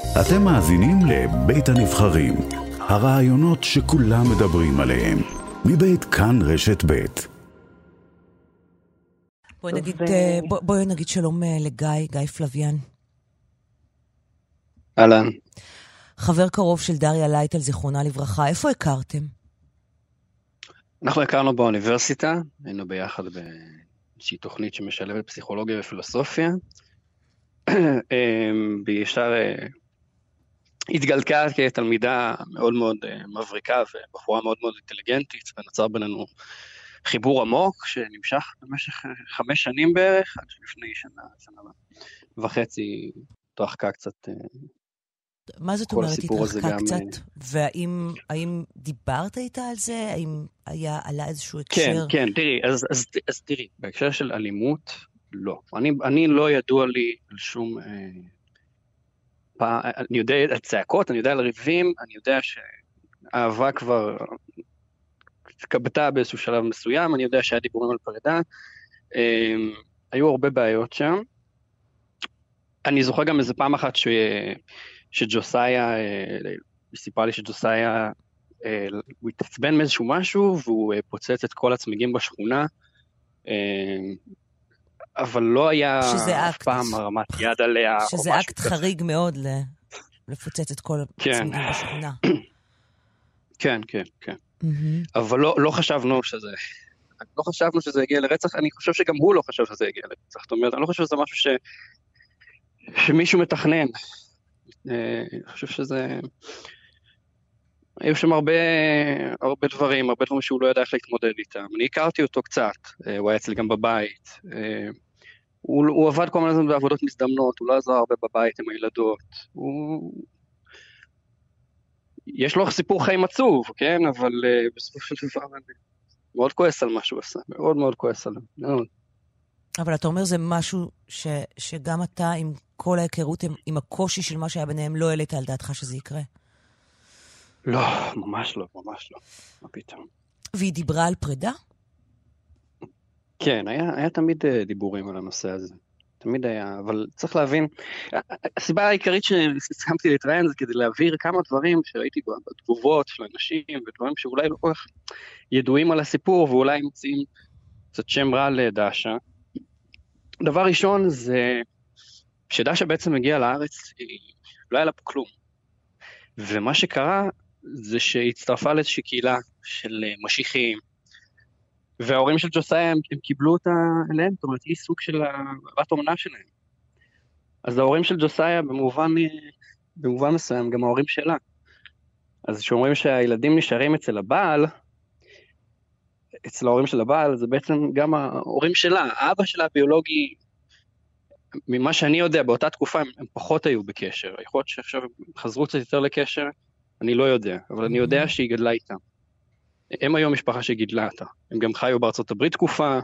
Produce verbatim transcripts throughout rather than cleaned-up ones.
אתם מאזינים לבית הנבחרים, הרעיונות שכולם מדברים עליהם, מבית כאן רשת בית. בואי נגיד, בוא, בואי נגיד שלום לגיא, גיא פלוויאן. אהלן. חבר קרוב של דריה לייטל, זיכרונה לברכה. איפה הכרתם? אנחנו הכרנו באוניברסיטה, היינו ביחד באיזושהי תוכנית שמשלבת פסיכולוגיה ופילוסופיה. בישר התגלקה כתלמידה מאוד מאוד מבריקה ובחורה מאוד מאוד אינטליגנטית, ונוצר בינינו חיבור עמוק שנמשך במשך חמש שנים בערך, עד שלפני שנה, שנה וחצי התרחקה קצת. מה זאת אומרת התרחקה קצת? והאם האם דיברת איתה על זה? האם היה עלה איזשהו הקשר? כן, כן, תראי, אז, אז, אז תראי, בהקשר של אלימות, לא. אני, אני לא ידוע לי על שום, אה, פע, אני יודע על צעקות, אני יודע על ריבים, אני יודע שהאהבה כבר התקבטה באיזשהו שלב מסוים, אני יודע שהיה דיבורים על פרידה, אה, היו הרבה בעיות שם. אני זוכר גם איזה פעם אחת ש... שג'וסאיה, סיפר לי שג'וסאיה, הוא התעצבן מאיזשהו משהו, והוא פוצץ את כל הצמיגים בשכונה, אבל לא היה אף פעם הרמת יד עליה. שזה אקט חריג מאוד לפוצץ את כל הצמיגים בשכונה. כן, כן, כן. אבל לא חשבנו שזה, לא חשבנו שזה יגיע לרצח, אני חושב שגם הוא לא חשב שזה יגיע לרצח. זאת אומרת, אני לא חושב שזה משהו ש... שמישהו מתכנן. אני חושב שזה... היו שם הרבה, הרבה דברים, הרבה דברים שהוא לא ידע איך להתמודד איתם. אני הכרתי אותו קצת, הוא היה אצלי גם בבית. הוא, הוא עבד כל מיני זמן בעבודות מזדמנות, הוא לא עזר הרבה בבית עם הילדות. הוא... יש לו סיפור חיים עצוב, כן? אבל בסופו של דבר מאוד כועס על מה שהוא עשה, מאוד מאוד כועס עליו, מאוד. אבל אתה אומר זה משהו ש, שגם אתה עם כל ההיכרות, עם, עם הקושי של מה שהיה ביניהם, לא העלית על דעתך שזה יקרה? לא, ממש לא, ממש לא. מה פתאום? והיא דיברה על פרידה? כן, היה, היה תמיד דיבורים על הנושא הזה. תמיד היה, אבל צריך להבין, הסיבה העיקרית שהסכמתי להתראיין זה כדי להעביר כמה דברים שראיתי בתגובות של אנשים, ודברים שאולי לא כל כך ידועים על הסיפור, ואולי מוצאים קצת שם רע לדאשה. דבר ראשון זה, כשדאשה בעצם הגיעה לארץ, היא לא היה לה פה כלום. ומה שקרה זה שהיא הצטרפה לאיזושהי קהילה של משיחיים, וההורים של ג'וסאיה הם, הם קיבלו אותה אליהם, זאת אומרת, היא סוג של הבת אומנה שלהם. אז ההורים של ג'וסאיה במובן, במובן מסוים, גם ההורים שלה. אז כשאומרים שהילדים נשארים אצל הבעל, אצל ההורים של הבעל, זה בעצם גם ההורים שלה, האבא שלה הביולוגי, ממה שאני יודע, באותה תקופה הם, הם פחות היו בקשר. יכול להיות שעכשיו הם חזרו קצת יותר לקשר, אני לא יודע, אבל אני יודע שהיא גדלה איתם. הם היום משפחה שגידלה אותה. הם גם חיו בארצות הברית תקופה.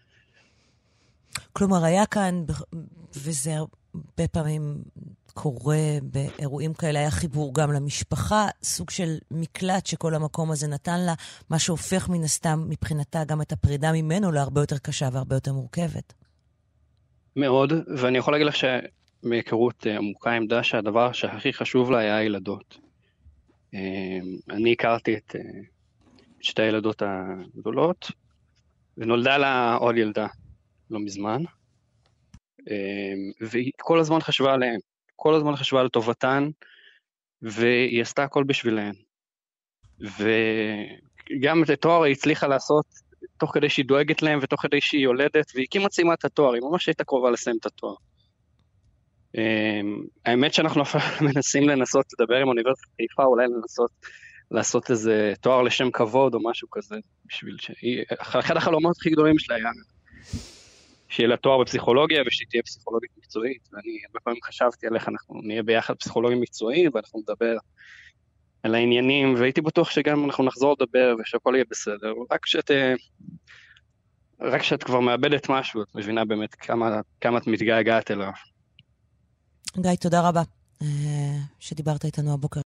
כלומר, היה כאן, וזה הרבה פעמים קורה באירועים כאלה, היה חיבור גם למשפחה, סוג של מקלט שכל המקום הזה נתן לה, מה שהופך מן הסתם מבחינתה גם את הפרידה ממנו להרבה יותר קשה והרבה יותר מורכבת. מאוד, ואני יכול להגיד לך שמהיכרות עמוקה עם דאשה, הדבר שהכי חשוב לה היה הילדות. אני הכרתי את שתי הילדות הגדולות, ונולדה לה עוד ילדה לא מזמן, והיא כל הזמן חשבה עליהן, כל הזמן חשבה על טובתן, והיא עשתה הכל בשבילהן. וגם את התואר היא הצליחה לעשות, תוך כדי שהיא דואגת להם, ותוך כדי שהיא יולדת, והיא כמעט סיימה את התואר, היא ממש הייתה קרובה לסיים את התואר. האמת שאנחנו מנסים לנסות לדבר עם אוניברסיטת חיפה, אולי לנסות לעשות איזה תואר לשם כבוד או משהו כזה, בשביל שהיא, אחד החלומות הכי גדולים שלה היה, שיהיה לה תואר בפסיכולוגיה, ושהיא תהיה פסיכולוגית מקצועית, ואני הרבה פעמים חשבתי על איך אנחנו נהיה ביחד פסיכולוגים מקצועיים, ואנחנו נדבר על העניינים, והייתי בטוח שגם אנחנו נחזור לדבר, ושהכל יהיה בסדר, רק שאת, רק שאת כבר מאבדת משהו, את מבינה באמת כמה, כמה את מתגעגעת אליו. גיא, תודה רבה שדיברת איתנו הבוקר.